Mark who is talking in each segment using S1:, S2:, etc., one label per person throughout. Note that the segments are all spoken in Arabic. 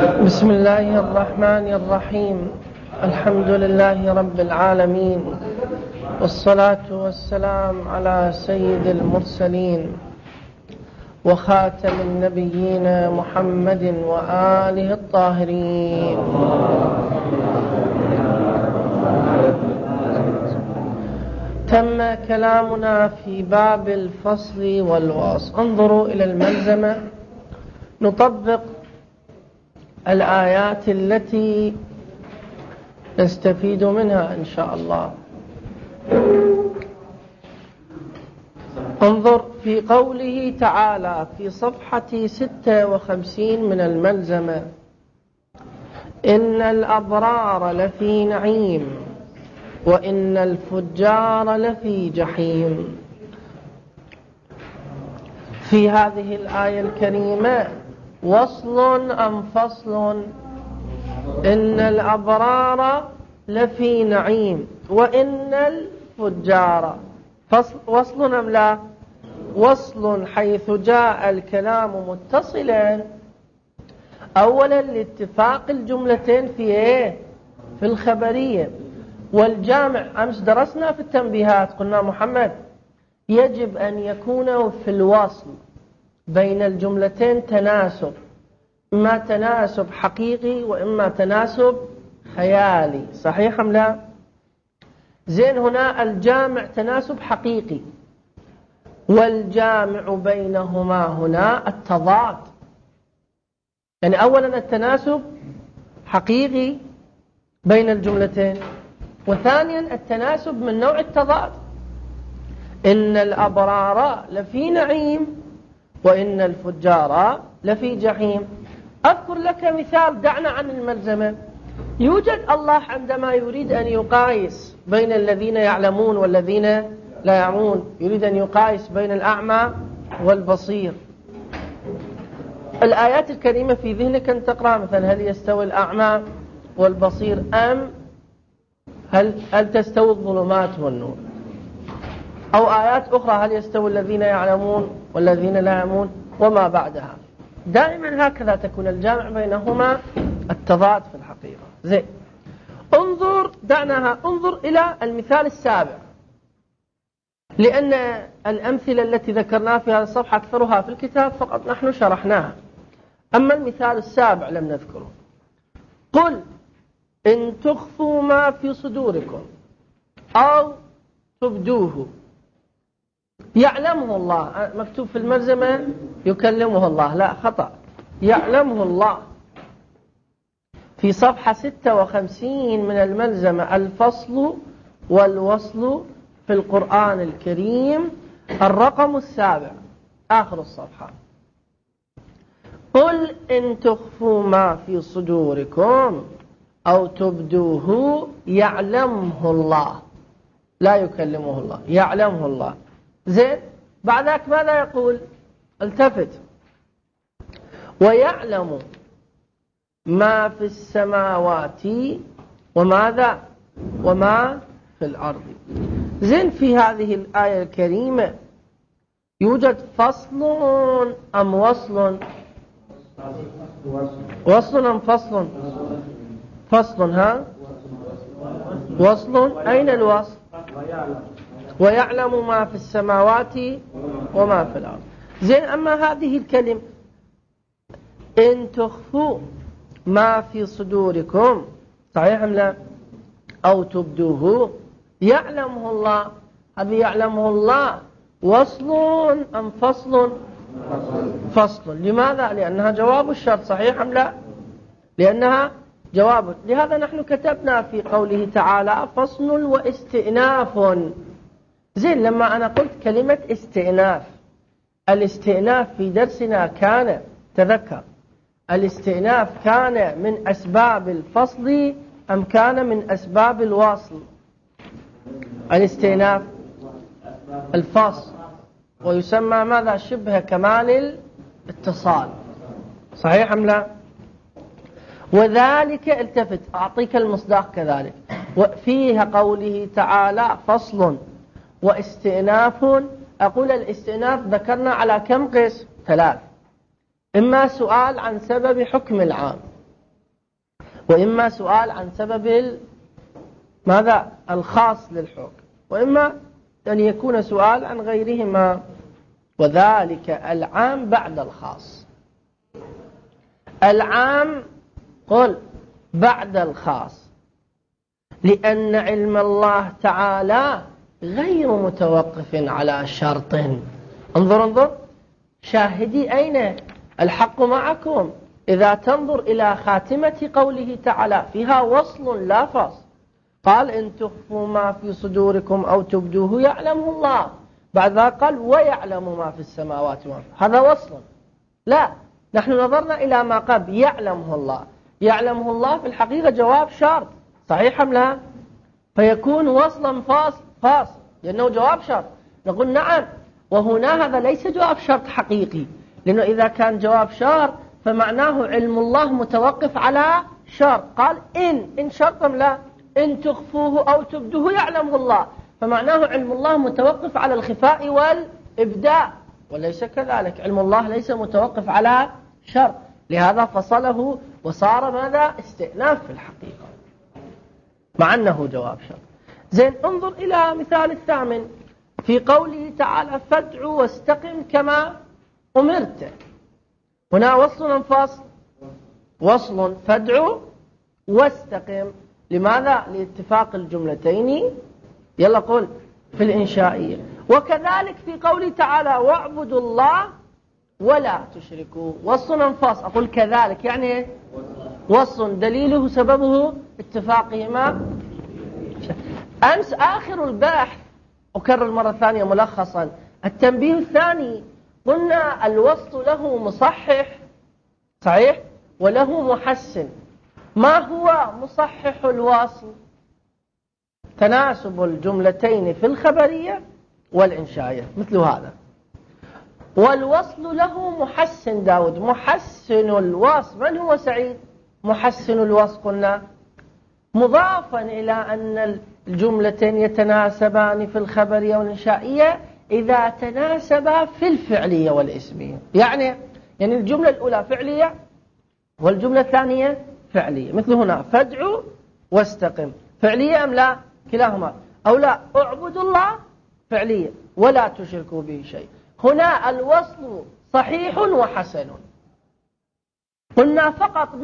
S1: بسم الله الرحمن الرحيم. الحمد لله رب العالمين، والصلاة والسلام على سيد المرسلين وخاتم النبيين محمد وآله الطاهرين. تم كلامنا في باب الفصل والوصل. انظروا إلى الملزمة، نطبق الآيات التي نستفيد منها إن شاء الله. انظر في قوله تعالى في صفحة 56 من الملزمة: إن الأبرار لفي نعيم وإن الفجار لفي جحيم. في هذه الآية الكريمة وصل أم فصل؟ إن الأبرار لفي نعيم وإن الفجار وصل أم لا؟ وصل حيث جاء الكلام متصلا أولا لاتفاق الجملتين في الخبرية. والجامع أمس درسنا في التنبيهات، قلنا محمد يجب أن يكون في الوصل بين الجملتين تناسب، إما تناسب حقيقي وإما تناسب خيالي، صحيح أم لا؟ زين، هنا الجامع تناسب حقيقي، والجامع بينهما هنا التضاد. يعني أولا التناسب حقيقي بين الجملتين، وثانيا التناسب من نوع التضاد. إن الأبرار لفي نعيم وإن الفجار لفي جحيم. أذكر لك مثال، دعنا عن الملزمة. يوجد الله عندما يريد أن يقايس بين الذين يعلمون والذين لا يعلمون، يريد أن يقايس بين الأعمى والبصير. الآيات الكريمة في ذهنك أن تقرأ مثلا: هل يستوي الأعمى والبصير أم هل تستوي الظلمات والنور؟ أو آيات أخرى: هل يستوي الذين يعلمون والذين لا يعلمون وما بعدها. دائما هكذا تكون الجامع بينهما التضاد في الحقيقة. زين، انظر إلى المثال السابع، لأن الأمثلة التي ذكرناها في هذه الصفحة أكثرها في الكتاب فقط نحن شرحناها، أما المثال السابع لم نذكره. قل إن تخفوا ما في صدوركم أو تبدوه يعلمه الله. مكتوب في الملزمة يكلمه الله، لا، خطأ، يعلمه الله. في صفحة 56 من الملزمة: الفصل والوصل في القرآن الكريم، الرقم 7، آخر الصفحة. قل إن تخفوا ما في صدوركم أو تبدوه يعلمه الله، لا يكلمه الله، يعلمه الله. زين، بعد ذلك ماذا يقول؟ التفت: ويعلم ما في السماوات وماذا وما في الأرض. زين، في هذه الآية الكريمة يوجد فصل أم وصل؟ وصل أم فصل؟ فصل. ها، وصل. أين الوصل؟ ويعلم ما في السماوات وما في الأرض. زين، أما هذه الكلمة إن تخفوا ما في صدوركم، صحيح أم لا؟ أو تبدوه يعلمه الله، هذه يعلمه الله وصل أم فصل؟ فصل. لماذا؟ لأنها جواب الشرط، صحيح أم لا؟ لأنها جواب. لهذا نحن كتبنا في قوله تعالى فصل واستئناف. زين، لما أنا قلت كلمة استئناف، الاستئناف في درسنا كان، تذكر، الاستئناف كان من أسباب الفصل أم كان من أسباب الوصل؟ الاستئناف الفصل، ويسمى ماذا؟ شبه كمال الاتصال، صحيح أم لا؟ وذلك، التفت أعطيك المصداق كذلك، وفيها قوله تعالى فصل واستئناف. أقول الاستئناف ذكرنا على كم قسم؟ 3. إما سؤال عن سبب حكم العام، وإما سؤال عن سبب ماذا الخاص للحكم، وإما أن يكون سؤال عن غيرهما، وذلك العام بعد الخاص. العام قل بعد الخاص، لأن علم الله تعالى غير متوقف على شرط. انظر شاهدي أين الحق معكم. إذا تنظر إلى خاتمة قوله تعالى فيها وصل لا فصل، قال إن تخفوا ما في صدوركم أو تبدوه يعلمه الله، بعد ذلك قال ويعلم ما في السماوات وما في. هذا وصل. لا، نحن نظرنا إلى ما قبل يعلمه الله. يعلمه الله في الحقيقة جواب شرط، صحيح أم لا؟ فيكون وصلا فاصل لأنه جواب شرط. نقول نعم، وهنا هذا ليس جواب شرط حقيقي، لأنه إذا كان جواب شرط فمعناه علم الله متوقف على شرط. قال إن شرط أم لا؟ إن تخفوه أو تبدوه يعلمه الله، فمعناه علم الله متوقف على الخفاء والإبداء، وليس كذلك. علم الله ليس متوقف على شرط، لهذا فصله وصار ماذا؟ استئناف في الحقيقة، مع أنه جواب شرط. زين، انظر إلى مثال الثامن في قوله تعالى فادع واستقم كما أمرت. هنا وصل أم فصل؟ وصل، فادع واستقم. لماذا؟ لاتفاق الجملتين. يلا قل في الإنشائية. وكذلك في قوله تعالى واعبدوا الله ولا تشركوا. وصل أم فصل؟ أقول كذلك، يعني وصل، دليله سببه اتفاقهما. أمس آخر البحث، أكرر مرة ثانية ملخصا، التنبيه الثاني قلنا الوصل له مصحح صحيح وله محسن. ما هو مصحح الوصل؟ تناسب الجملتين في الخبرية والإنشائية، مثل هذا. والوصل له محسن داود. محسن الوصل من هو سعيد؟ محسن الوصل قلنا مضافا إلى أن الجملتين يتناسبان في الخبرية والإنشائية إذا تناسبا في الفعلية والاسمية. يعني الجملة الأولى فعلية والجملة الثانية فعلية، مثل هنا فادعوا واستقم. فعلية أم لا؟ كلاهما. أو لا، اعبدوا الله فعلية ولا تشركوا به شيء. هنا الوصل صحيح وحسن. قلنا فقط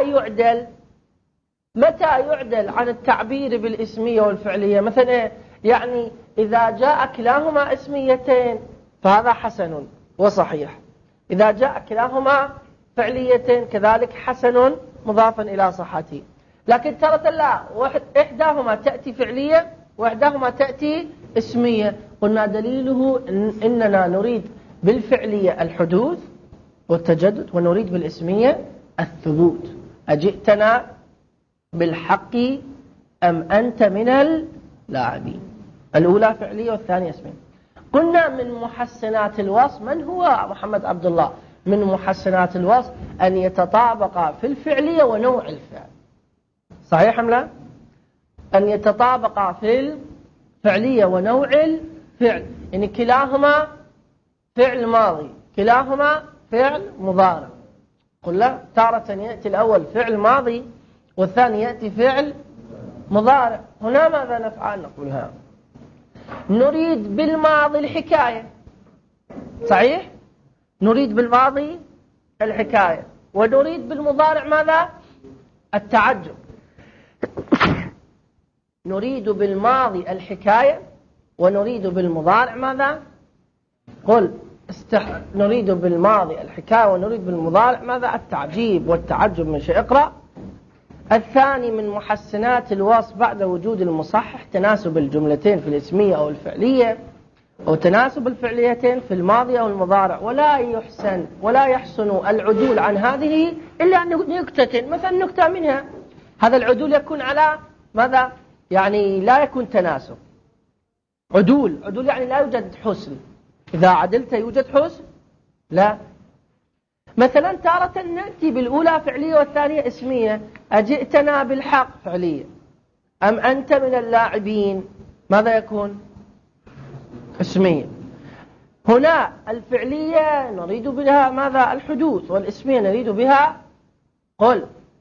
S1: متى يعدل عن التعبير بالاسمية والفعلية. مثلا يعني إذا جاء كلاهما اسميتين فهذا حسن وصحيح، إذا جاء كلاهما فعليتين كذلك حسن مضافا إلى صحته. لكن ترى لا، إحداهما تأتي فعلية وإحداهما تأتي اسمية. قلنا دليله إننا نريد بالفعلية الحدوث والتجدد، ونريد بالاسمية الثبوت. أجئتنا بالحق أم أنت من اللاعبين. الأولى فعلية والثانية اسمية. قلنا من محسنات الوصف، من هو محمد عبد الله؟ من محسنات الوصف أن يتطابق في الفعلية ونوع الفعل. صحيح أم لا؟ أن يتطابق في الفعلية ونوع الفعل، يعني كلاهما فعل ماضي كلاهما فعل مضارع. قل لا، تارة يأتي الأول فعل ماضي والثاني يأتي فعل مضارع. هنا ماذا نفعل؟ نقولها نريد بالماضي الحكاية، صحيح؟ نريد بالماضي الحكاية، ونريد بالمضارع ماذا؟ التعجب. نريد بالماضي الحكاية ونريد بالمضارع ماذا؟ قل نريد بالماضي الحكاية ونريد بالمضارع ماذا؟ التعجيب والتعجب من شيء. اقرأ. الثاني من محسنات الوصف بعد وجود المصحح تناسب الجملتين في الاسمية أو الفعلية، أو تناسب الفعليتين في الماضي أو المضارع، ولا يحسن العدول عن هذه إلا أن نكتة. مثلا نكتة منها، هذا العدول يكون على ماذا؟ يعني لا يكون تناسب. عدول يعني لا يوجد حسن. إذا عدلت يوجد حسن؟ لا. مثلا تارة نأتي بالأولى فعلية والثانية اسمية. أجئتنا بالحق فعلية، أم أنت من اللاعبين ماذا يكون؟ اسمية. هنا الفعلية نريد بها ماذا؟ الحدوث، والاسمية نريد بها قل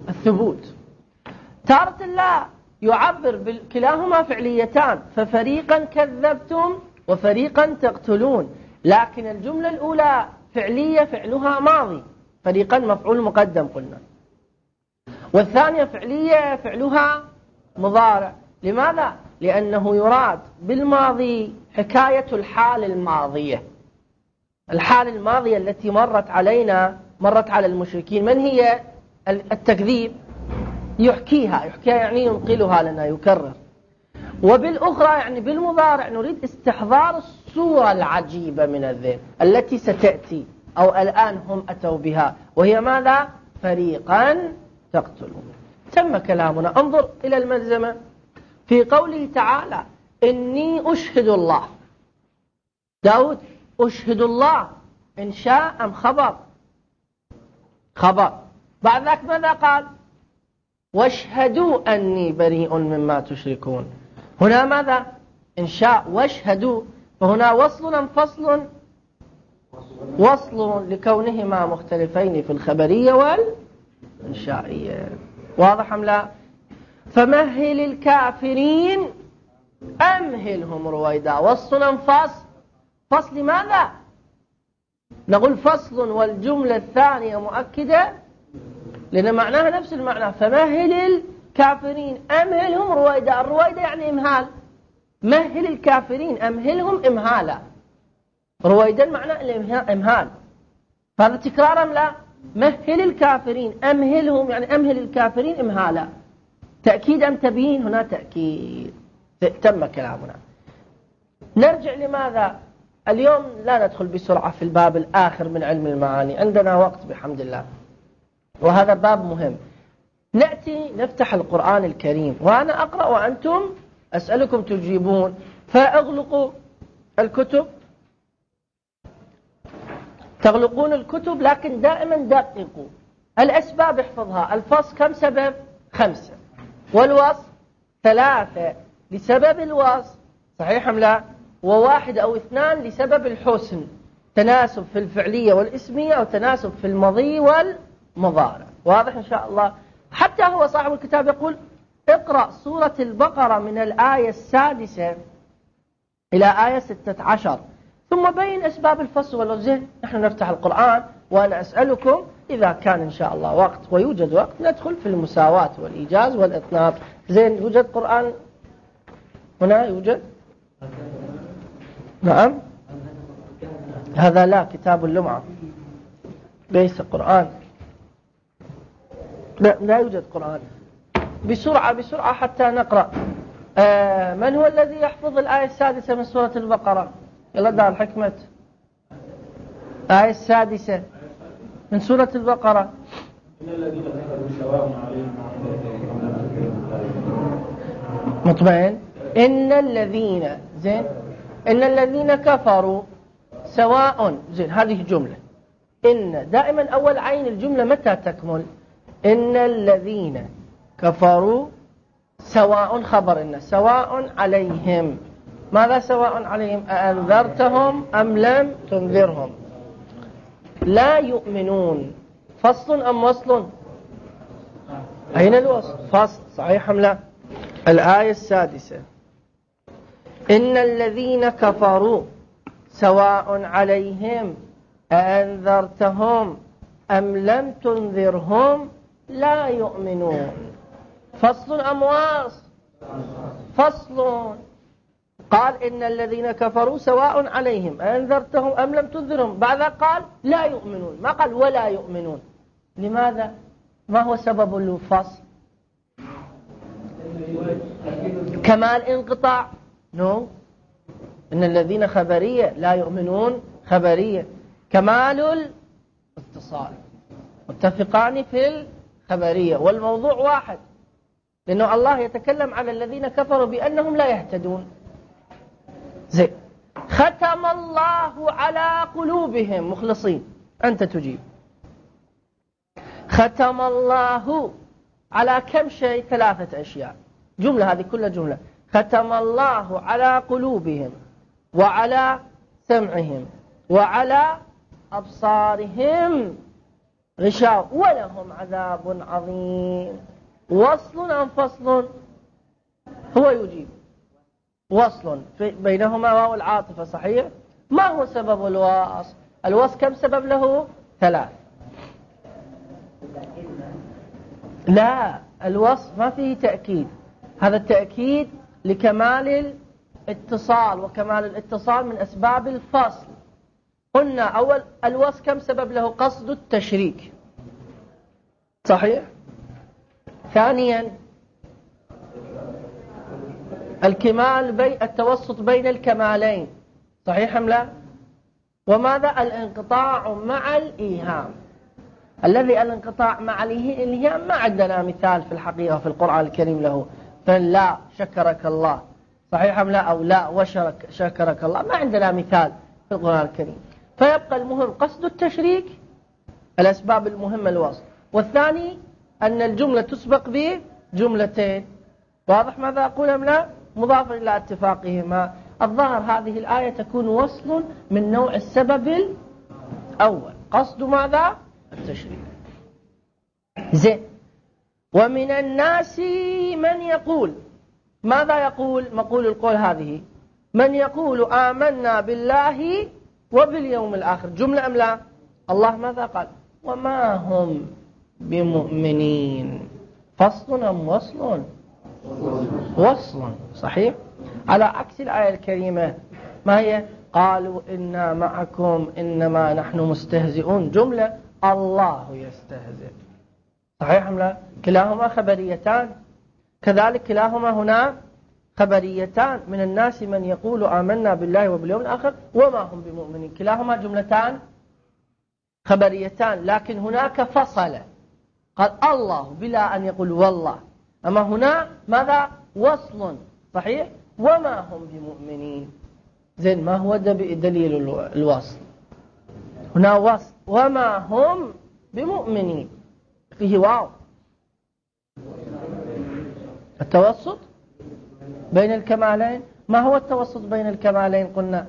S1: الثبوت. تارة لا يعبر كلاهما فعليتان، ففريقا كذبتم وفريقا تقتلون، لكن الجملة الأولى فعلية فعلها ماضي، فريقا مفعول مقدم قلنا، والثانية فعلية فعلها مضارع. لماذا؟ لأنه يراد بالماضي حكاية الحال الماضية، الحال الماضية التي مرت علينا، مرت على المشركين. من هي؟ التكذيب. يحكيها يعني ينقلها لنا، يكرر. وبالأخرى يعني بالمضارع نريد استحضار الصورة العجيبة من الذهن التي ستأتي أو الآن هم أتوا بها، وهي ماذا؟ فريقا تقتلون. تم كلامنا. انظر إلى الملزمة في قوله تعالى إني أشهد الله. داود أشهد الله إنشاء أم خبر؟ خبر. بعد ذلك ماذا قال؟ واشهدوا أني بريء مما تشركون. هنا ماذا؟ إنشاء. واشهدوا، فهنا وصل أم فصل؟ وصل، لكونهما مختلفين في الخبرية والإنشائية. واضح أم لا؟ فمهل الكافرين أمهلهم رويدا. وصل أم فصل؟ فصل لماذا؟ نقول فصل والجملة الثانية مؤكدة لأن معناها نفس المعنى. فمهل الكافرين أمهلهم رويدا. الرويدا يعني إمهال. مهل الكافرين أمهلهم إمهالا. رويدا معناه الإمهال. فهذا تكرارا لا؟ مهل الكافرين أمهلهم يعني أمهل الكافرين إمهالا. تأكيد أم تبيين؟ هنا تأكيد. تم كلامنا. نرجع لماذا؟ اليوم لا ندخل بسرعة في الباب الآخر من علم المعاني، عندنا وقت بحمد الله، وهذا باب مهم. نأتي نفتح القرآن الكريم وأنا أقرأ وأنتم أسألكم تجيبون. فأغلقوا الكتب، تغلقون الكتب، لكن دائما دققوا الأسباب، احفظها. الفصل كم سبب؟ 5، والوصف 3 لسبب الوصف، صحيح أم لا؟ و1 أو 2 لسبب الحسن، تناسب في الفعلية والاسمية أو تناسب في الماضي والمضارع. واضح إن شاء الله؟ حتى هو صاحب الكتاب يقول اقرأ سورة البقرة من الآية 6 إلى آية 16 ثم بين أسباب الفصل والوصف. نحن نفتح القرآن وأنا أسألكم إذا كان إن شاء الله وقت ويوجد وقت ندخل في المساواة والإيجاز والإطناب. زين، يوجد قرآن هنا؟ يوجد؟ نعم. هذا لا، كتاب اللمعة ليس قرآن. لا يوجد قرآن. بسرعة حتى نقرأ. من هو الذي يحفظ الآية 6 من سورة البقرة؟ يلا دار الحكمة. الآية 6 من سورة البقرة.
S2: إن الذين كفروا سواء عليهم.
S1: مطمئن. إن الذين، زين، إن الذين كفروا سواء. زين، هذه جملة. إن دائما أول عين الجملة متى تكمل؟ إن الذين كفروا سواء، خبر إن، سواء عليهم. ماذا سواء عليهم؟ أأنذرتهم أم لم تنذرهم لا يؤمنون. فصل أم وصل؟ أين الوصل؟ فصل، صحيح أم لا؟ الآية 6 إن الذين كفروا سواء عليهم أأنذرتهم أم لم تنذرهم لا يؤمنون. فصل أم وصل؟ فصل. قال إن الذين كفروا سواء عليهم أأنذرتهم أم لم تنذرهم، بعد قال لا يؤمنون، ما قال ولا يؤمنون. لماذا؟ ما هو سبب الفصل؟ كمال انقطاع؟ نو. إن الذين خبرية، لا يؤمنون خبرية. كمال الاتصال، متفقان في الخبرية والموضوع واحد، لأنه الله يتكلم على الذين كفروا بأنهم لا يهتدون. زين. ختم الله على قلوبهم. مخلصين، أنت تجيب. ختم الله على كم شيء؟ 3 أشياء. جملة، هذه كلها جملة. ختم الله على قلوبهم وعلى سمعهم وعلى أبصارهم غشاوة ولهم عذاب عظيم. وصل أم فصل؟ هو يجيب وصل بينهما واو العاطفة صحيح. ما هو سبب الوصل؟ الوصل كم سبب له؟ 3. لا، الوصل ما فيه تأكيد، هذا التأكيد لكمال الاتصال، وكمال الاتصال من أسباب الفصل. قلنا أول الوصل كم سبب له؟ قصد التشريك صحيح. ثانيا الكمال التوسط بين الكمالين صحيح أم لا؟ وماذا؟ الانقطاع مع الإيهام. الذي الانقطاع مع الإيهام ما عندنا مثال في الحقيقة في القرآن الكريم له. فلا شكرك الله صحيح أم لا؟ أو لا وشكرك الله، ما عندنا مثال في القرآن الكريم. فيبقى المهم قصد التشريك، الأسباب المهمة الوصل. والثاني أن الجملة تسبق بجملتين. واضح ماذا أقول أم لا؟ مضافا إلى اتفاقهما. الظاهر هذه الآية تكون وصل من نوع السبب الأول، قصد ماذا؟ التشريك. زين. ومن الناس من يقول، ماذا يقول؟ مقول القول هذه من يقول آمنا بالله وباليوم الآخر، جملة أم لا؟ الله ماذا قال؟ وما هم بمؤمنين. فصل أم وصل؟ وصل صحيح. على عكس الآية الكريمة ما هي؟ قالوا إنا معكم إنما نحن مستهزئون، جملة الله يستهزئ صحيح أم لا؟ كلاهما خبريتان. كذلك كلاهما هنا خبريتان. من الناس من يقول آمنا بالله وباليوم الآخر وما هم بمؤمنين، كلاهما جملتان خبريتان. لكن هناك فصل، قال الله بلا أن يقول والله. أما هنا ماذا؟ وصل صحيح. وما هم بمؤمنين. زين، ما هو دليل الوصل؟ هنا وصل وما هم بمؤمنين، فيه واو. التوسط بين الكمالين. ما هو التوسط بين الكمالين؟ قلنا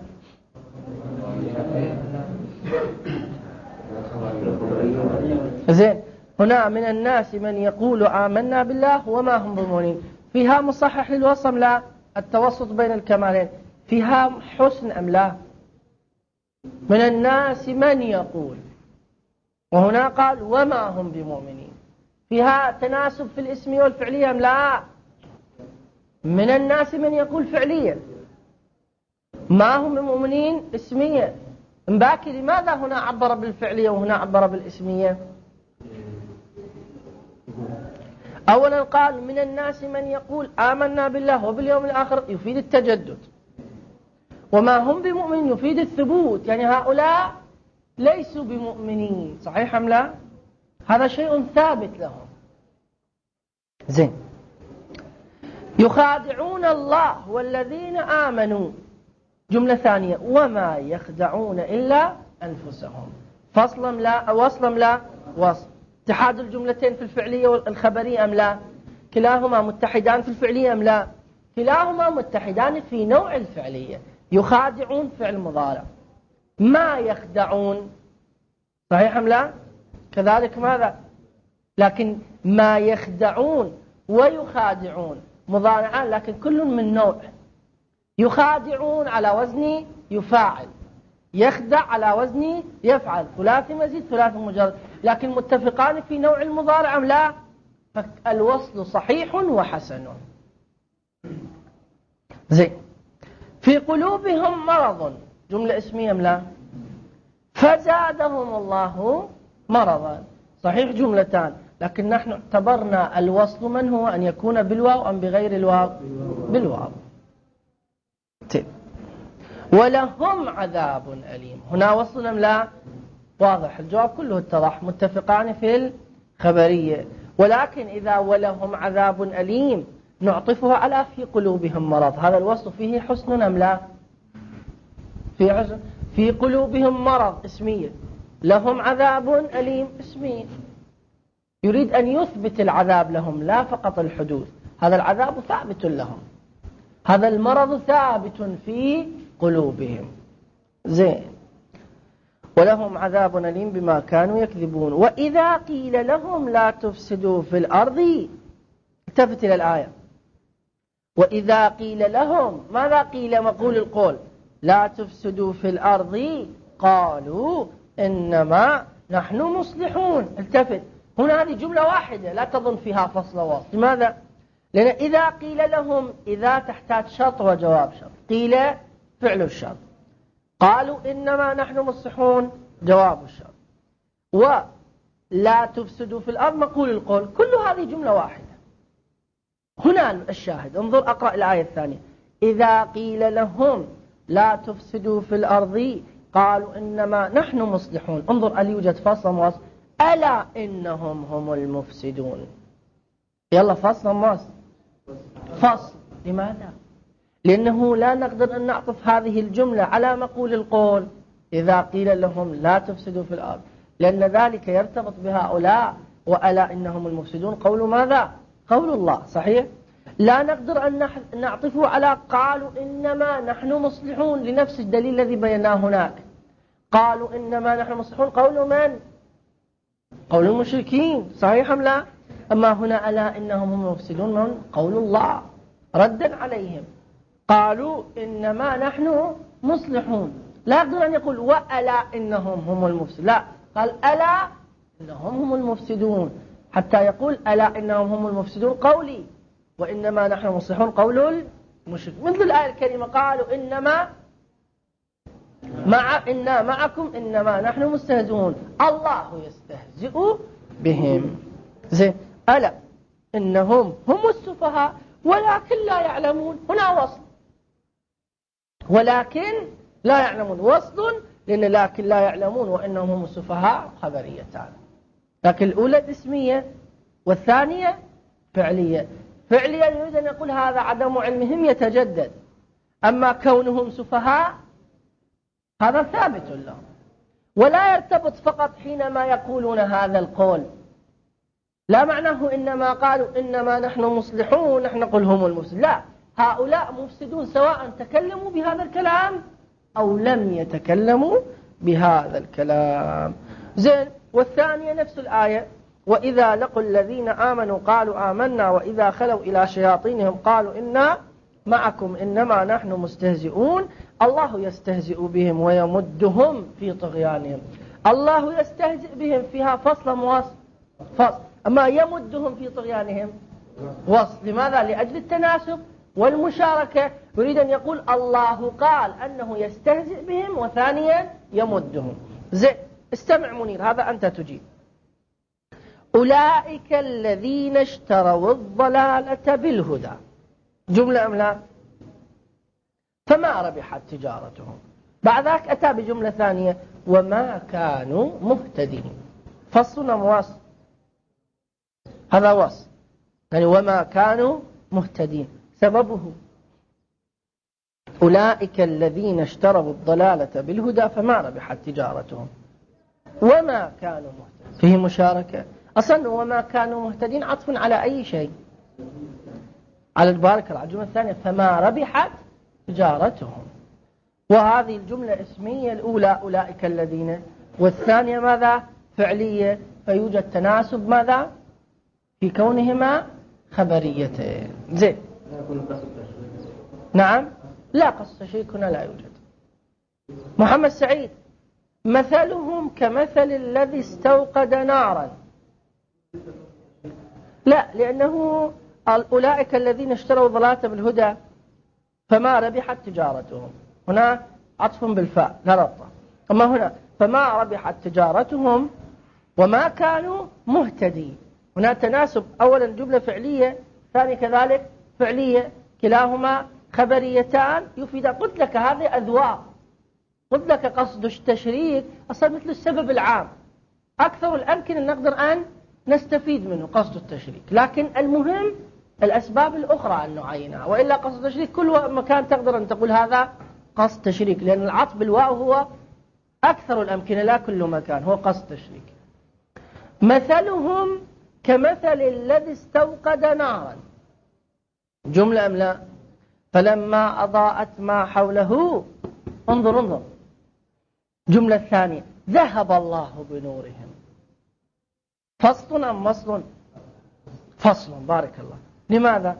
S1: زين. هنا من الناس من يقول آمنا بالله وما هم بمؤمنين، فيها مصحح للوصم لا؟ التوسط بين الكمالين فيها حسن أم لا؟ من الناس من يقول، وهنا قال وما هم بمؤمنين، فيها تناسب في الاسمية والفعلية أم لا؟ من الناس من يقول فعليا، ما هم بمؤمنين اسمية. مباكي لماذا هنا عبر بالفعلية وهنا عبر بالاسمية؟ أولا قال من الناس من يقول آمنا بالله وباليوم الآخر، يفيد التجدد. وما هم بمؤمنين يفيد الثبوت، يعني هؤلاء ليسوا بمؤمنين صحيح أم لا؟ هذا شيء ثابت لهم. زين. يخادعون الله والذين آمنوا، جملة ثانية. وما يخدعون إلا أنفسهم. فصلا لا وصلا لا؟ وصل. اتحاد الجملتين في الفعلية والخبرية أم لا؟ كلاهما متحدان في الفعلية أم لا؟ كلاهما متحدان في نوع الفعلية. يخادعون فعل مضارع، ما يخدعون صحيح أم لا؟ كذلك ماذا؟ لكن ما يخدعون ويخادعون مضارعان، لكن كل من نوع. يخادعون على وزن يفاعل، يخدع على وزن يفعل، ثلاثي مزيد ثلاثي مجرد، لكن متفقان في نوع المضارع أم لا؟ فالوصل صحيح وحسن. زين. في قلوبهم مرض، جملة اسمية أم لا؟ فزادهم الله مرضا، صحيح جملتان، لكن نحن اعتبرنا الوصل من هو؟ أن يكون بالواو أم بغير الواو؟ بالواو. ولهم عذاب أليم، هنا وصل أم لا؟ واضح الجواب كله اتضح، متفقان في الخبرية. ولكن إذا ولهم عذاب أليم نعطفها على في قلوبهم مرض، هذا الوصف فيه حسن أم لا؟ في حسن. في قلوبهم مرض اسمية، لهم عذاب أليم اسمية. يريد أن يثبت العذاب لهم لا فقط الحدوث، هذا العذاب ثابت لهم، هذا المرض ثابت في قلوبهم. زين. ولهم عذاب أليم بما كانوا يكذبون. وإذا قيل لهم لا تفسدوا في الأرض، التفت إلى الآية، وإذا قيل لهم، ماذا قيل؟ مقول القول، لا تفسدوا في الأرض قالوا إنما نحن مصلحون. التفت، هنا هذه جملة واحدة لا تظن فيها فصل وصل. لماذا؟ لأن إذا قيل لهم، إذا تحتاج شرط وجواب شرط، قيل فعل الشرط، قالوا إنما نحن مصلحون جواب الشرط، ولا تفسدوا في الأرض مقول القول، كل هذه جملة واحدة. هنا الشاهد، انظر أقرأ الآية الثانية، إذا قيل لهم لا تفسدوا في الأرض قالوا إنما نحن مصلحون. انظر، هل يوجد فصل وصل؟ ألا إنهم هم المفسدون. يلا فصل وصل، فصل. لماذا؟ لأنه لا نقدر أن نعطف هذه الجملة على مقول القول إذا قيل لهم لا تفسدوا في الأرض، لأن ذلك يرتبط بهؤلاء، وألا إنهم المفسدون قول ماذا؟ قول الله، صحيح؟ لا نقدر أن نعطفه على قالوا إنما نحن مصلحون لنفس الدليل الذي بيناه هناك. قالوا إنما نحن مصلحون قول من؟ قول المشركين، صحيح أم لا؟ أما هنا ألا إنهم هم المفسدون من؟ قول الله ردا عليهم. قالوا إنما نحن مصلحون، لا يقدر أن يقول وألا إنهم هم المفسدون، لا، قال ألا إنهم هم المفسدون، حتى يقول ألا إنهم هم المفسدون قولي، وإنما نحن مصلحون قول المشرك. مثل الآية الكريمة قالوا إنما إنا معكم إنما نحن مستهزئون، الله يستهزئ بهم. زين، ألا إنهم هم السفهاء ولكن لا يعلمون، هنا وصل، ولكن لا يعلمون وصل، لأن لكن لا يعلمون وإنهم هم السفهاء خبريتان، لكن الأولى اسمية والثانية فعلية. فعليا يريد أن يقول هذا عدم علمهم يتجدد، أما كونهم سفهاء هذا ثابت لهم، ولا يرتبط فقط حينما يقولون هذا القول، لا معناه إنما قالوا إنما نحن مصلحون نحن نقول هم المفسدون، لا، هؤلاء مفسدون سواء تكلموا بهذا الكلام أو لم يتكلموا بهذا الكلام. زين، والثانية نفس الآية، وإذا لقوا الذين آمنوا قالوا آمنا وإذا خلوا إلى شياطينهم قالوا إنا معكم إنما نحن مستهزئون، الله يستهزئ بهم ويمدهم في طغيانهم. الله يستهزئ بهم فيها فصل وصل، فصل، أما يمدهم في طغيانهم وصل. لماذا؟ لأجل التناسب والمشاركة. يريد أن يقول الله قال أنه يستهزئ بهم، وثانيا يمدهم. زين، استمع منير، هذا أنت تجيب. أولئك الذين اشتروا الضلالة بالهدى، جملة أم لا؟ فما ربحت تجارتهم. بعد ذلك أتى بجملة ثانية، وما كانوا مهتدين. فصل وصل، هذا وصل، يعني وما كانوا مهتدين. سببه أولئك الذين اشتروا الضلالة بالهدى فما ربحت تجارتهم، وما كانوا مهتدين فيه مشاركة. أصلا وما كانوا مهتدين عطف على أي شيء؟ على البارك الجملة الثانية فما ربحت تجارتهم، وهذه الجملة اسمية الأولى أولئك الذين، والثانية ماذا؟ فعلية، فيوجد تناسب ماذا؟ في كونهما خبريتين. زين، نعم، لا، قصد التشريك هنا لا يوجد. محمد سعيد، مثلهم كمثل الذي استوقد نارا، لا، لأنه أولئك الذين اشتروا ضلالة بالهدى فما ربحت تجارتهم، هنا عطف بالفاء لا ربط. أما هنا فما ربحت تجارتهم وما كانوا مهتدين، هنا تناسب، أولا جملة فعلية، ثاني كذلك فعلية، كلاهما خبريتان يفيد. قلت لك هذه أذواق، قلت لك قصد التشريك أصلا مثل السبب العام، أكثر الأمكنة نقدر أن نستفيد منه قصد التشريك، لكن المهم الأسباب الأخرى أن نعينها، وإلا قصد التشريك كل مكان تقدر أن تقول هذا قصد تشريك، لأن العطف بالواو هو أكثر الأمكنة لا كل مكان هو قصد تشريك. مثلهم كمثل الذي استوقد نارا، جملة أم لا؟ فلما أضاءت ما حوله، انظر جملة ثانية، ذهب الله بنورهم. فصل أم مصل؟ فصل، بارك الله. لماذا؟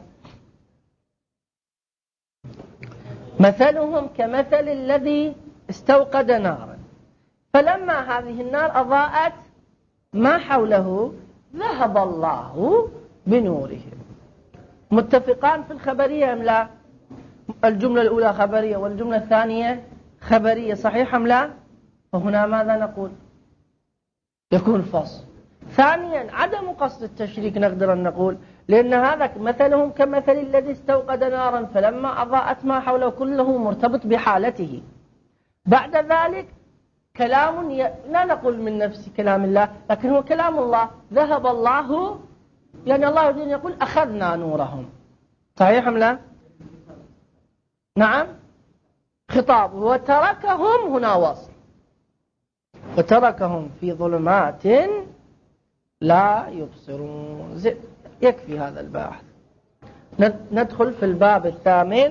S1: مثلهم كمثل الذي استوقد نارا، فلما هذه النار أضاءت ما حوله ذهب الله بنورهم. متفقان في الخبرية أم لا؟ الجملة الأولى خبرية والجملة الثانية خبرية، صحيح أم لا؟ فهنا ماذا نقول؟ يكون فصل. ثانيا عدم قصد التشريك نقدر أن نقول، لأن هذا مثلهم كمثل الذي استوقد نارا فلما أضاءت ما حوله كله مرتبط بحالته. بعد ذلك كلام لا نقول من نفس كلام الله، لكن هو كلام الله. ذهب الله، يعني الله يريد أن يقول أخذنا نورهم، صحيح أم لا؟ نعم، خطاب. وتركهم، هنا وصل، وتركهم في ظلمات لا يبصرون. يكفي هذا البحث. ندخل في الباب الثامن،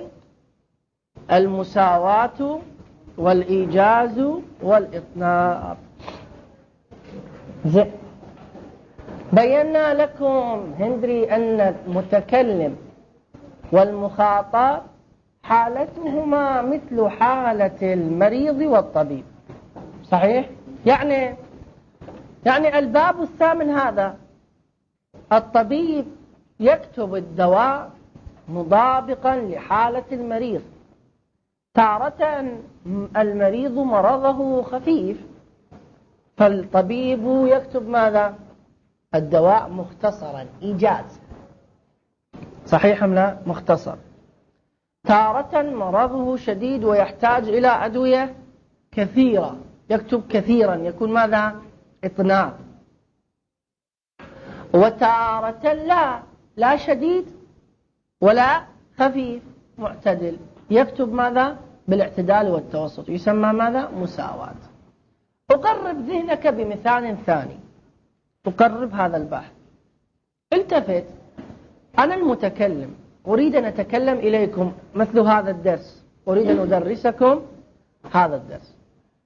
S1: المساواة والإيجاز والإطناب. بينا لكم هندري أن المتكلم والمخاطب حالتهما مثل حالة المريض والطبيب، صحيح؟ يعني الباب الثامن هذا الطبيب يكتب الدواء مطابقا لحالة المريض. تارة المريض مرضه خفيف، فالطبيب يكتب ماذا؟ الدواء مختصرا، إيجاز، صحيح أم لا؟ مختصر. تارة مرضه شديد ويحتاج إلى أدوية كثيرة، يكتب كثيرا، يكون ماذا؟ إطناب. وتارة لا شديد ولا خفيف، معتدل، يكتب ماذا؟ بالاعتدال والتوسط، يسمى ماذا؟ مساواة. أقرب ذهنك بمثال ثاني، أقرب هذا البحث. التفت، أنا المتكلم أريد أن أتكلم إليكم مثل هذا الدرس، أريد أن أدرسكم هذا الدرس.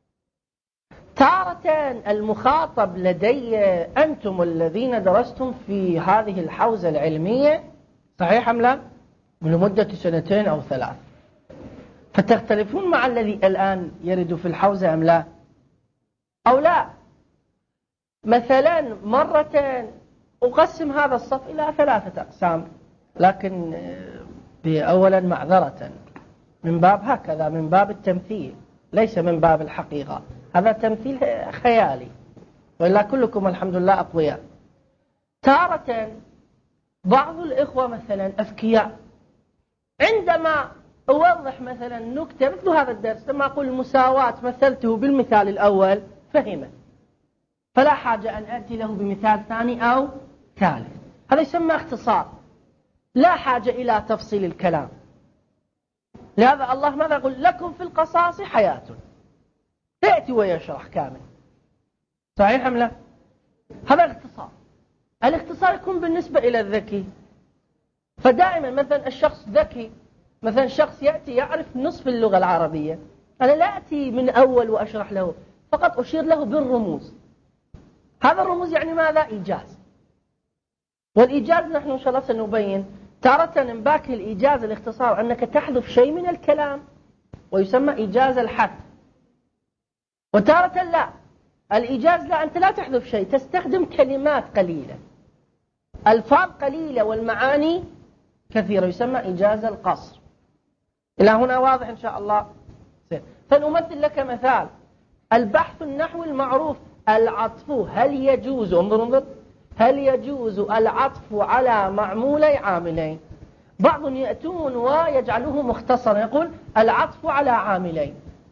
S1: تارة المخاطب لدي أنتم الذين درستم في هذه الحوزة العلمية، صحيح أم لا؟ لمدة 2 أو 3، فتختلفون مع الذي الآن يرد في الحوزة أم لا؟ أو لا؟ مثلا مرة أقسم هذا الصف إلى 3 أقسام، لكن أولا معذرة من باب هكذا، من باب التمثيل، ليس من باب الحقيقة. هذا تمثيل خيالي، وإلا كلكم الحمد لله أقوياء. تارة بعض الإخوة مثلا أذكياء، عندما أوضح مثلا نكتة مثل هذا الدرس، لما أقول المساواة مثلته بالمثال الأول فهمه، فلا حاجة أن أتي له بمثال ثاني أو ثالث. هذا يسمى اختصار، لا حاجة إلى تفصيل الكلام. لهذا الله ماذا يقول؟ لكم في القصاص حياة، يأتي ويشرح كامل، صحيح أم لا؟ هذا الاختصار. الاختصار يكون بالنسبة إلى الذكي، فدائما مثلا الشخص ذكي، مثلا شخص يأتي يعرف نصف اللغة العربية، أنا لا أتي من أول وأشرح له، فقط أشير له بالرموز. هذا الرموز يعني ماذا؟ إيجاز. والإيجاز نحن إن شاء الله سنبين. تارة نباك الإيجاز الاختصار أنك تحذف شيء من الكلام ويسمى إيجاز الحذف، وتارة لا، الإيجاز لا، أنت لا تحذف شيء، تستخدم كلمات قليلة، ألفاظ قليلة والمعاني كثيرة، يسمى إيجاز القصر. إلى هنا واضح إن شاء الله؟ فنمثل لك مثال. البحث النحوي المعروف العطف، هل يجوز، انظر، هل يجوز العطف على معمولي عاملين؟ بعض يأتون ويجعلوه مختصرا، يقول العطف على عاملين،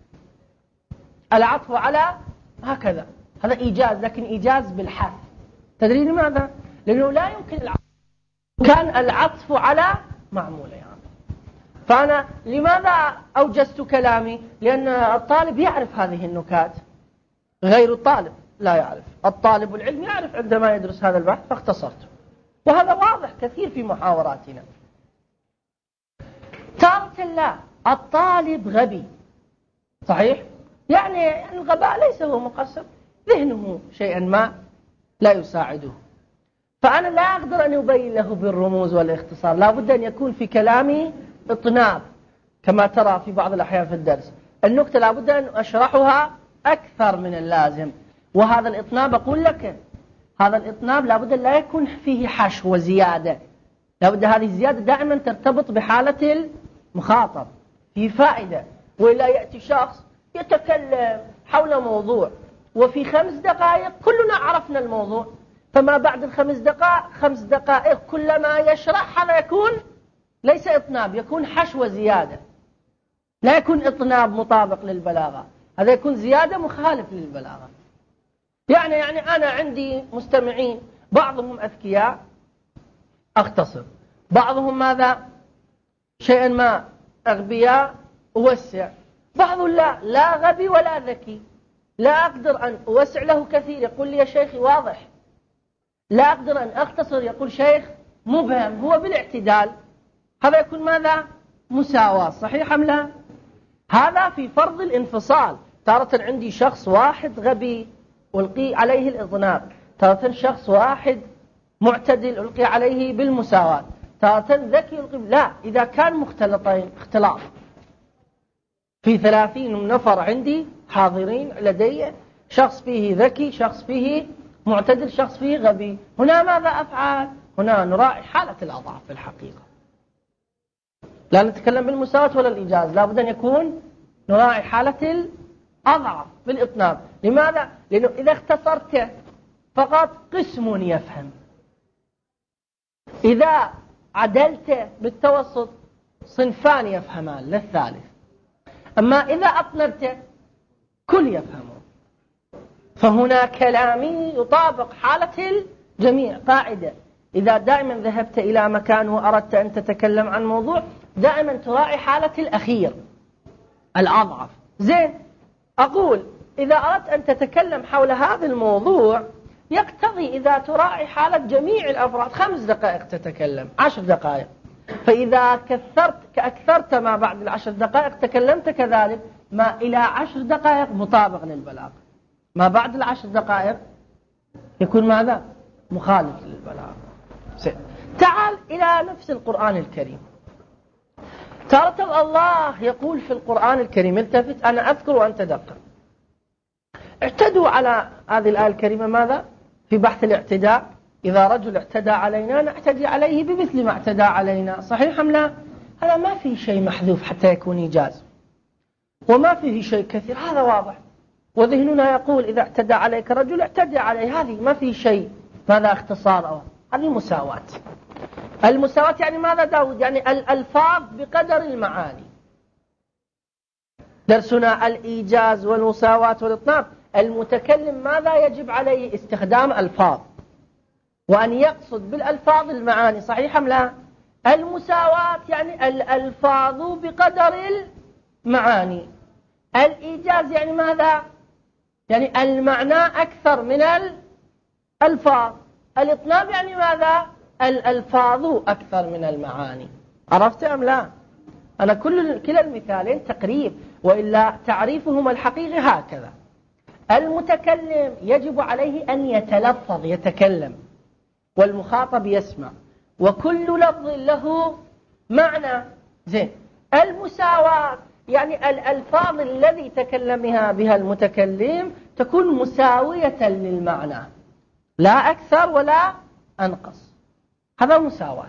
S1: العطف على هكذا، هذا إيجاز، لكن إيجاز بالحذف. تدري لماذا؟ لأنه لا يمكن العطف، كان العطف على معمولين. فأنا لماذا أوجزت كلامي؟ لأن الطالب يعرف هذه النكات، غير الطالب لا يعرف. الطالب العلم يعرف عندما يدرس هذا البحث، فاختصرته، وهذا واضح كثير في محاوراتنا. تارة لا، الطالب غبي، صحيح؟ يعني الغباء ليس هو مقصر، ذهنه شيئا ما لا يساعده. فأنا لا أقدر أن أبين له بالرموز والاختصار، لا بد أن يكون في كلامي إطناب، كما ترى في بعض الأحيان في الدرس النكتة لا بد أن أشرحها أكثر من اللازم. وهذا الإطناب أقول لك، هذا الإطناب لا بد لا يكون فيه حشو وزيادة، لا بد هذه الزيادة دائما ترتبط بحالة المخاطب في فائدة. وإلا يأتي شخص يتكلم حول موضوع وفي 5 دقائق كلنا عرفنا الموضوع، فما بعد 5 دقائق كلما يشرح هذا يكون ليس إطناب، يكون حشو زيادة، لا يكون إطناب مطابق للبلاغة، هذا يكون زيادة مخالف للبلاغة. يعني أنا عندي مستمعين بعضهم أذكياء أختصر، بعضهم ماذا شيئا ما أغبياء أوسع، بعض لا غبي ولا ذكي، لا أقدر أن أوسع له كثير يقول لي يا شيخي واضح، لا أقدر أن أختصر يقول شيخ مبهم، هو بالاعتدال. هذا يكون ماذا مساواة، صحيح أم لا؟ هذا في فرض الانفصال. تارة عندي شخص واحد غبي ألقي عليه الإطناب، تارة شخص واحد معتدل ألقي عليه بالمساواة، تارة ذكي ألقي لا، إذا كان مختلطين اختلاط في 30 نفر عندي حاضرين لدي، شخص فيه ذكي، شخص فيه معتدل، شخص فيه غبي، هنا ماذا أفعل؟ هنا نراعي حالة الأضعف في الحقيقة، لا نتكلم بالمساواة ولا الإيجاز، لا بد أن يكون نراعي حالة الأضعف في الإطناب. لماذا؟ لأنه إذا اختصرت فقط قسم يفهم، إذا عدلت بالتوسط صنفان يفهمان للثالث، أما إذا أطنبت كل يفهمون. فهنا كلامي يطابق حالة الجميع. قاعدة: إذا دائما ذهبت إلى مكان وأردت أن تتكلم عن موضوع دائما تراعي حالة الأخير الأضعف. زين، أقول إذا أردت أن تتكلم حول هذا الموضوع يقتضي إذا تراعي حالة جميع الأفراد 5 دقائق تتكلم، 10 دقائق، فإذا أكثرت ما بعد 10 دقائق تكلمت كذلك، ما إلى 10 دقائق مطابق للبلاغ، ما بعد 10 دقائق يكون ماذا؟ مخالف للبلاغ. تعال إلى نفس القرآن الكريم، ترى الله يقول في القرآن الكريم، التفت أنا أذكر وأنت دقق، اعتدوا على هذه الآية الكريمة ماذا؟ في بحث الاعتداء، إذا رجل اعتدى علينا نعتدي عليه بمثل ما اعتدى علينا، صحيح أم لا؟ هذا ما فيه شيء محذوف حتى يكون إيجاز، وما فيه شيء كثير، هذا واضح. وذهننا يقول إذا اعتدى عليك رجل اعتدى عليه، هذه ما فيه شيء ماذا اختصار، أو هذه مساواة. المساواة يعني ماذا داود؟ يعني الألفاظ بقدر المعاني. درسنا الإيجاز والمساواة والإطناب، المتكلم ماذا يجب عليه؟ استخدام ألفاظ وأن يقصد بالألفاظ المعاني، صحيح أم لا؟ المساواة يعني الألفاظ بقدر المعاني. الإيجاز يعني ماذا؟ يعني المعنى أكثر من الألفاظ. الإطناب يعني ماذا؟ الألفاظ أكثر من المعاني. عرفت أم لا؟ أنا كلا المثالين تقريب، وإلا تعريفهما الحقيقي هكذا. المتكلم يجب عليه أن يتلفظ يتكلم، والمخاطب يسمع، وكل لفظ له معنى. زين، المساواة يعني الألفاظ الذي تكلم بها المتكلم تكون مساوية للمعنى، لا أكثر ولا أنقص، هذا مساواة.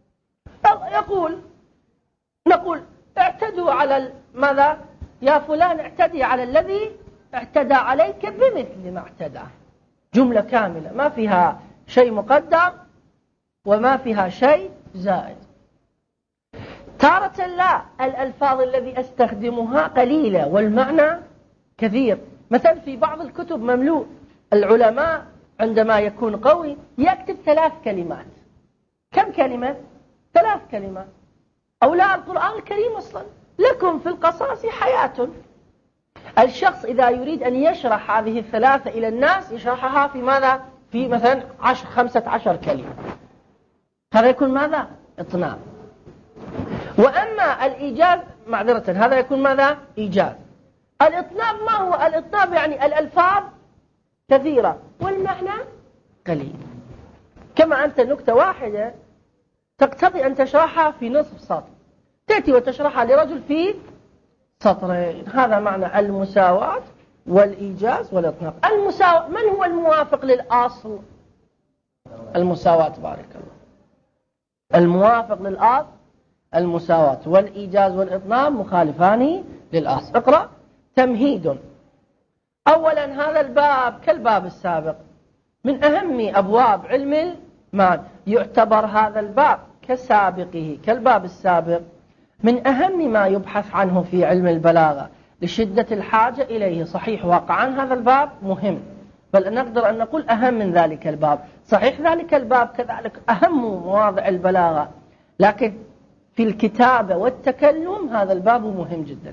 S1: نقول اعتدوا على ماذا؟ يا فلان اعتدي على الذي اعتدى عليك بمثل ما اعتدى، جملة كاملة ما فيها شيء مقدم وما فيها شيء زائد. تارة لا، الألفاظ الذي أستخدمها قليلة والمعنى كثير. مثلا في بعض الكتب مملوء العلماء عندما يكون قوي يكتب 3 كلمات. كم كلمة؟ 3 كلمات. أو لا، القرآن الكريم أصلا لكم في القصاص حياة. الشخص إذا يريد أن يشرح هذه ال3 إلى الناس يشرحها في ماذا؟ في مثلا 15 كلمة. هذا يكون ماذا؟ إطناب. وأما الإيجاز معذرة هذا يكون ماذا؟ إيجاز. الإطناب ما هو الإطناب؟ يعني الألفاظ كثيرة والمعنى قليل. كما أنت نكتة واحدة تقتضي أن تشرحها في نصف سطر، تأتي وتشرحها لرجل في سطرين. هذا معنى المساواة والإيجاز والإطناب. المساواة، من هو الموافق للأصل؟ المساواة، بارك الله. الموافق للأصل المساواة، والإيجاز والإطناب مخالفان للأصل. اقرأ. تمهيد. أولا هذا الباب كالباب السابق من أهم أبواب علم المعاني، يعتبر هذا الباب كسابقه كالباب السابق من أهم ما يبحث عنه في علم البلاغة لشدة الحاجة إليه. صحيح واقعا هذا الباب مهم، بل نقدر أن نقول أهم من ذلك الباب. صحيح ذلك الباب كذلك أهم مواضع البلاغة، لكن في الكتابة والتكلم هذا الباب مهم جدا.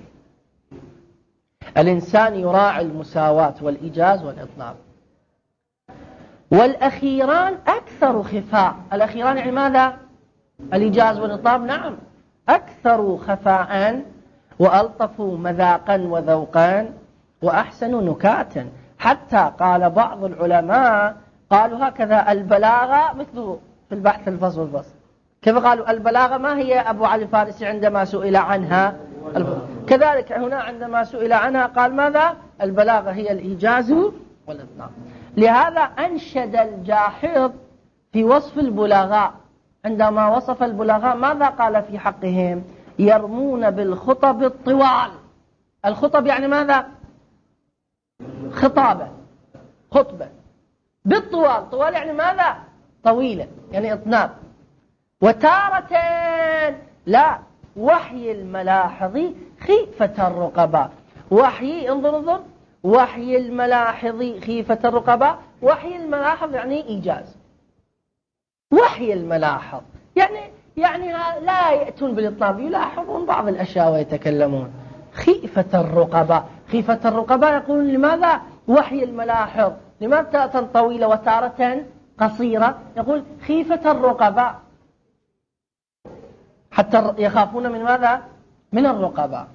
S1: الإنسان يراعي المساواة والإيجاز والإطناب. والأخيران أكثر خفاء. الأخيران يعني ماذا؟ الإيجاز والإطناب. نعم، أكثر خفاء وألطف مذاقا وذوقا وأحسن نكاتا. حتى قال بعض العلماء قالوا هكذا: البلاغة مثل في البحث الفصل والفصل. كيف قالوا البلاغة؟ ما هي أبو علي الفارسي عندما سئل عنها؟ كذلك هنا عندما سئل عنها قال ماذا؟ البلاغة هي الإيجاز والإطناب. لهذا أنشد الجاحظ في وصف البلغاء، عندما وصف البلغاء ماذا قال في حقهم؟ يرمون بالخطب الطوال. الخطب يعني ماذا؟ خطابة، خطبة بالطوال. طوال يعني ماذا؟ طويلة، يعني إطناب. وتارة لا، وحي الملاحظ خيفة الرقباء. وحي، انظر، وحي الملاحظ خيفة الرقباء. وحي الملاحظ يعني إيجاز. وحي الملاحظ يعني لا يأتون بالإطناب، يلاحظون بعض الأشياء ويتكلمون. خيفة الرقباء، خيفة الرقباء يقولون لماذا وحي الملاحظ؟ لماذا تارة طويلة وتارة قصيرة؟ يقول خيفة الرقباء، حتى يخافون من ماذا؟ من الرقباء.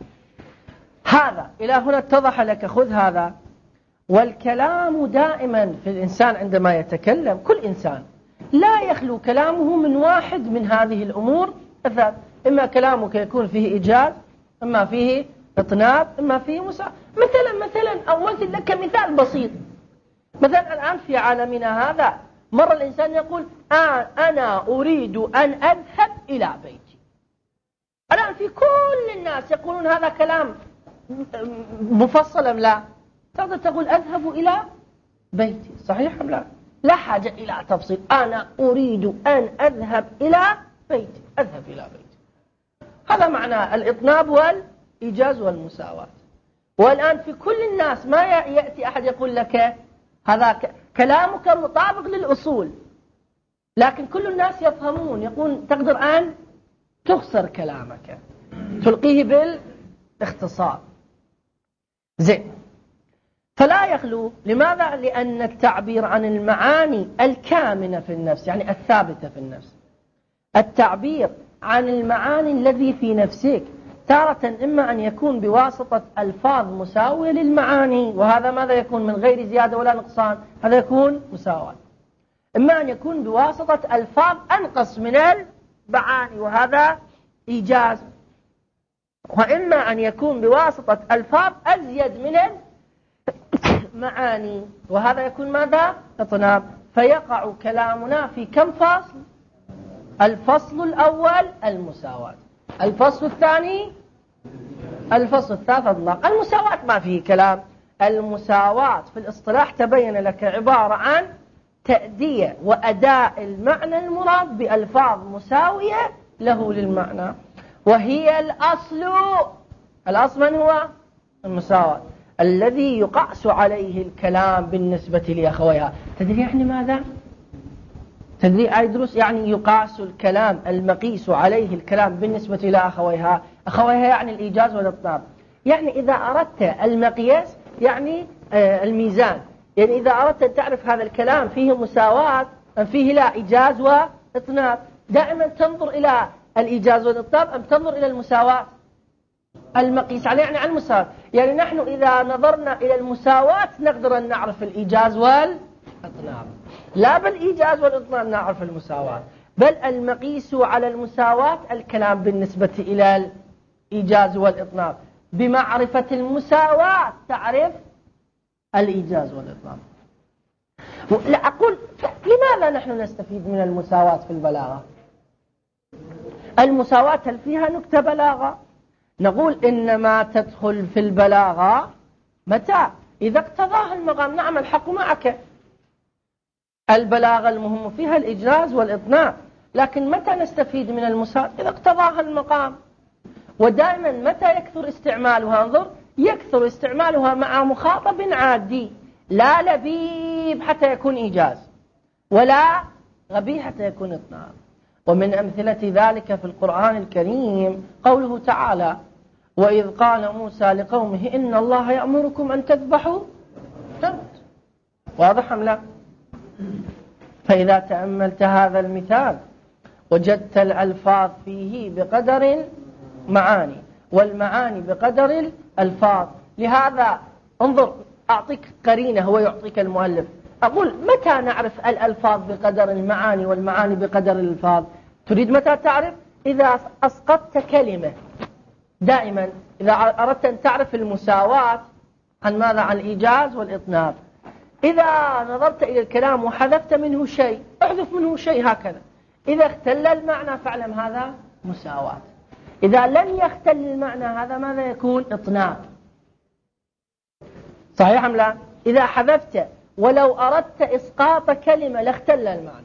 S1: هذا إلى هنا اتضح لك، خذ هذا. والكلام دائما في الإنسان عندما يتكلم، كل إنسان لا يخلو كلامه من واحد من هذه الأمور الثلاث. إما كلامك يكون فيه إيجاز، إما فيه إطناب، إما فيه مساواة. مثلا أولت لك مثال بسيط. مثلا الآن في عالمنا هذا مر الإنسان يقول أنا أريد أن أذهب إلى بيتي. الآن في كل الناس يقولون هذا كلام مفصل أم لا؟ تقدر تقول أذهب إلى بيتي، صحيح أم لا؟ لا حاجة إلى تفصيل. أنا أريد أن أذهب إلى بيتي، أذهب إلى بيتي. هذا معنى الإطناب والإيجاز والمساواة. والآن في كل الناس ما يأتي أحد يقول لك هذا كلامك مطابق للأصول، لكن كل الناس يفهمون، يقول تقدر أن تخسر كلامك، تلقيه بالاختصار. زين. فلا يخلو. لماذا؟ لأن التعبير عن المعاني الكامنة في النفس، يعني الثابتة في النفس، التعبير عن المعاني الذي في نفسك تارة إما أن يكون بواسطة ألفاظ مساوية للمعاني، وهذا ماذا يكون؟ من غير زيادة ولا نقصان، هذا يكون مساواة. إما أن يكون بواسطة ألفاظ أنقص من المعاني، وهذا إيجاز. وإما أن يكون بواسطة ألفاظ أزيد من المعاني، وهذا يكون ماذا؟ إطناب. فيقع كلامنا في كم فصل؟ الفصل الأول المساواة، الفصل الثاني، الفصل الثالث إطلاق. المساواة ما فيه كلام. المساواة في الاصطلاح تبين لك عبارة عن تأدية وأداء المعنى المراد بألفاظ مساوية له للمعنى، وهي الأصل. الأصل من هو؟ المساواة، الذي يقاس عليه الكلام بالنسبة لأخويها. تدري يعني ماذا؟ تدري أيدروس يعني يقاس الكلام، المقيس عليه الكلام بالنسبة إلى أخويها. أخويها يعني الإيجاز والإطناب. يعني إذا أردت المقياس يعني الميزان، يعني إذا أردت أن تعرف هذا الكلام فيه مساواة أم فيه لا إيجاز وإطناب، دائما تنظر إلى الإيجاز والإطناب أم تنظر إلى المساواة؟ المقيس عليه يعني على المساواة. يعني نحن إذا نظرنا إلى المساواة نقدر أن نعرف الإيجاز والإطناب، لا بالإيجاز والإطناب نعرف المساواة، بل المقيس على المساواة الكلام بالنسبة إلى الإيجاز والإطناب. بمعرفة المساواة تعرف الإيجاز والإطناب. لا أقول لماذا نحن نستفيد من المساواة في البلاغة؟ المساواة هل فيها نكتة بلاغة؟ نقول إنما تدخل في البلاغة متى؟ إذا اقتضاها المقام. نعم الحق معك، البلاغة المهم فيها الإيجاز والإطناب، لكن متى نستفيد من المساواة؟ إذا اقتضاها المقام. ودائما متى يكثر استعمالها؟ انظر، يكثر استعمالها مع مخاطب عادي، لا لبيب حتى يكون إيجاز، ولا غبي حتى يكون إطناب. ومن أمثلة ذلك في القرآن الكريم قوله تعالى: وإذ قال موسى لقومه إن الله يأمركم أن تذبحوا تمت. واضح أم لا؟ فإذا تأملت هذا المثال وجدت الألفاظ فيه بقدر معاني، والمعاني بقدر الألفاظ. لهذا انظر، أعطيك قرينة هو يعطيك المؤلف. أقول متى نعرف الألفاظ بقدر المعاني والمعاني بقدر الألفاظ؟ تريد متى تعرف؟ إذا أسقطت كلمة. دائما إذا أردت أن تعرف المساواة عن ماذا؟ عن الإيجاز والإطناب. إذا نظرت إلى الكلام وحذفت منه شيء، احذف منه شيء هكذا، إذا اختل المعنى فاعلم هذا مساواة. إذا لم يختل المعنى هذا ماذا يكون؟ إطناب. صحيح أم لا؟ إذا حذفت ولو أردت إسقاط كلمة لاختل المعنى،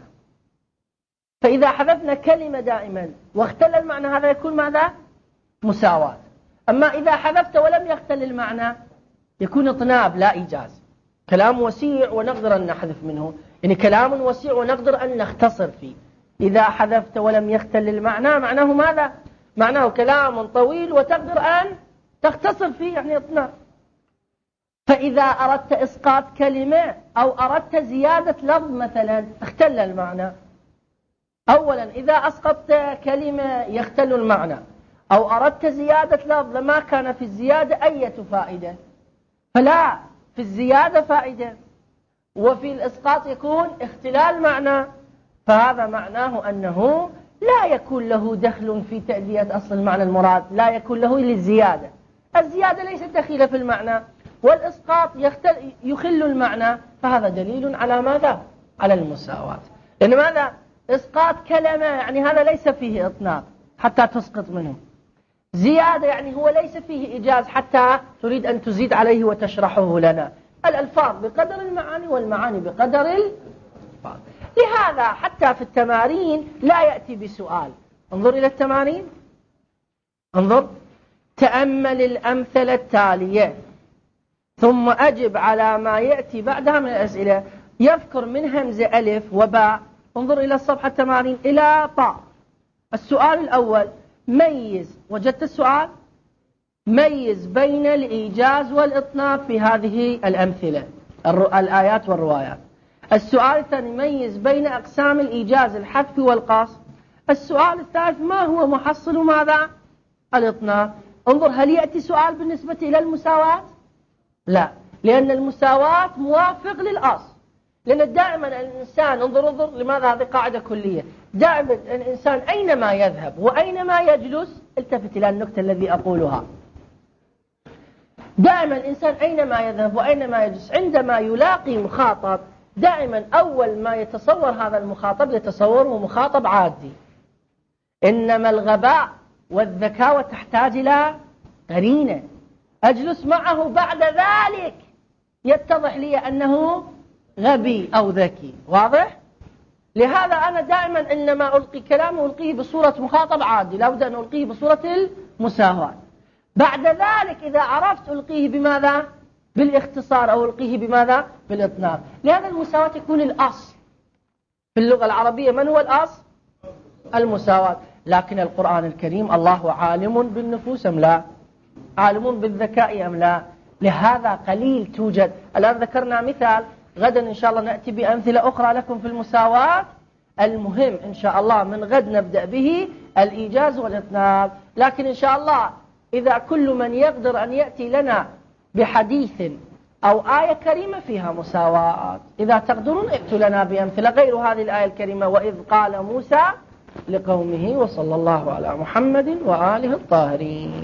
S1: فإذا حذفنا كلمة دائما واختل المعنى هذا يكون ماذا؟ مساواة. أما إذا حذفت ولم يختل المعنى يكون إطناب لا إيجاز. كلام وسيع ونقدر أن نحذف منه، يعني كلام وسيع ونقدر أن نختصر فيه. إذا حذفت ولم يختل المعنى معناه ماذا؟ معناه كلام طويل وتقدر أن تختصر فيه، يعني إطناب. فإذا أردت إسقاط كلمة أو أردت زيادة لفظ مثلا اختل المعنى. أولا إذا أسقطت كلمة يختل المعنى، أو أردت زيادة لفظ ما كان في الزيادة أي فائدة، فلا، في الزيادة فائدة وفي الإسقاط يكون اختلال معنى، فهذا معناه أنه لا يكون له دخل في تأدية أصل المعنى المراد، لا يكون له للزيادة. الزيادة ليست دخيلة في المعنى، والإسقاط يخل المعنى، فهذا دليل على ماذا؟ على المساواة. لأن ماذا؟ إسقاط كلمة يعني هذا ليس فيه إطناب حتى تسقط منه، زيادة يعني هو ليس فيه إيجاز حتى تريد أن تزيد عليه وتشرحه لنا. الألفاظ بقدر المعاني والمعاني بقدر الألفاظ. لهذا حتى في التمارين لا يأتي بسؤال. انظر إلى التمارين، انظر: تأمل الأمثلة التالية ثم أجب على ما يأتي بعدها من الأسئلة. يذكر من همزة ألف وباء. انظر إلى الصفحة التمارين إلى باء. السؤال الأول: ميز. وجدت السؤال؟ ميز بين الإيجاز والإطناب في هذه الأمثلة الآيات والروايات. السؤال الثاني: ميز بين أقسام الإيجاز الحذف والقص. السؤال الثالث: ما هو محصل ماذا؟ الإطناب. انظر، هل يأتي سؤال بالنسبة إلى المساواة؟ لا، لأن المساواة موافق للأصل. لأن دائما الإنسان، انظر لماذا؟ هذه قاعدة كلية. دائما الإنسان أينما يذهب وأينما يجلس، التفت إلى النكتة الذي أقولها، دائما الإنسان أينما يذهب وأينما يجلس عندما يلاقي مخاطب دائما أول ما يتصور هذا المخاطب يتصوره مخاطب عادي. إنما الغباء والذكاء تحتاج إلى قرينة أجلس معه بعد ذلك يتضح لي أنه غبي أو ذكي. واضح؟ لهذا أنا دائما إنما ألقي كلام ألقيه بصورة مخاطب عادي، لا بد أن ألقيه بصورة المساواة. بعد ذلك إذا عرفت ألقيه بماذا؟ بالاختصار، أو ألقيه بماذا؟ بالإطناب. لهذا المساواة يكون الأصل في اللغة العربية. من هو الأصل؟ المساواة. لكن القرآن الكريم الله عالم بالنفوس أم لا؟ عالم بالذكاء أم لا؟ لهذا قليل توجد. الآن ذكرنا مثال، غدا إن شاء الله نأتي بأمثلة أخرى لكم في المساواة. المهم إن شاء الله من غد نبدأ به الإيجاز والإطناب. لكن إن شاء الله إذا كل من يقدر أن يأتي لنا بحديث أو آية كريمة فيها مساواة، إذا تقدرون ائتوا لنا بأمثلة غير هذه الآية الكريمة وإذ قال موسى لقومه، وصلى الله على محمد وآله الطاهرين.